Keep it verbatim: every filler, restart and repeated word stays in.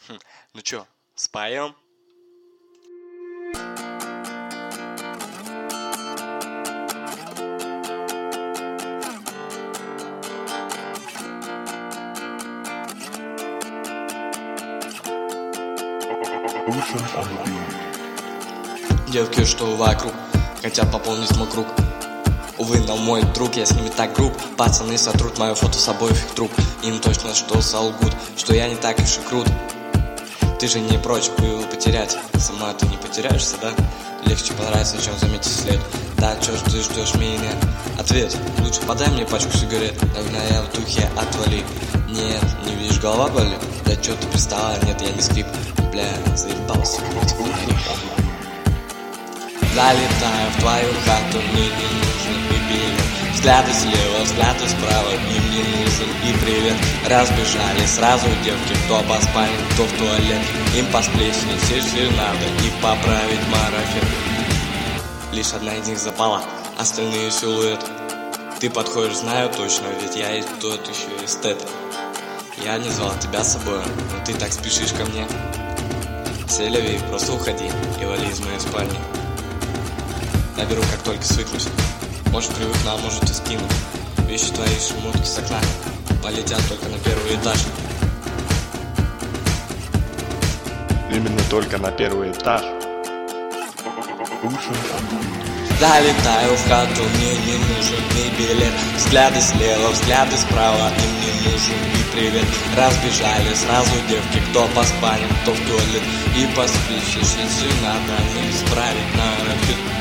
Ну чё, споем? Девки, что вокруг, хотят пополнить мой круг. Увы, но мой друг, я с ними так груб. Пацаны сотрут мое фото с обоих их труб. Им точно что солгут, что я не так уж и крут. Ты же не прочь был потерять. Со мной ты не потеряешься, да? Легче понравится, чем заметить след. Да, чё ж ты ждешь меня? Ответ: лучше подай мне пачку сигарет. Догная в духе, отвали. Нет, не видишь, голова болит? Да чё ты пристала? Нет, я не скрип. Бля, заебался, эти фонари. Залетаю в твою хату, мне не нужен и билет. Взгляды слева, взгляды справа, им не нужен и привет. Разбежали сразу девки, кто по спальне, кто в туалет. Им посплетнить, если надо, и поправить марафет. Лишь одна из них запала, остальные силуэт. Ты подходишь, знаю точно, ведь я и тот еще эстет. Я не звал тебя с собой, но ты так спешишь ко мне. Селеви, просто уходи и вали из моей спальни. Наберу, как только свыкнусь. Может, привыкну, а может и скину. Вещи твои шмотки с окна полетят только на первый этаж. Именно только на первый этаж. Залетаю в хату, мне не нужен ни билет. Взгляды слева, взгляды справа, им не нужен и привет. Разбежали сразу девки, кто по спальне, кто в туалет. И поспишь, если надо, не исправить на рафит.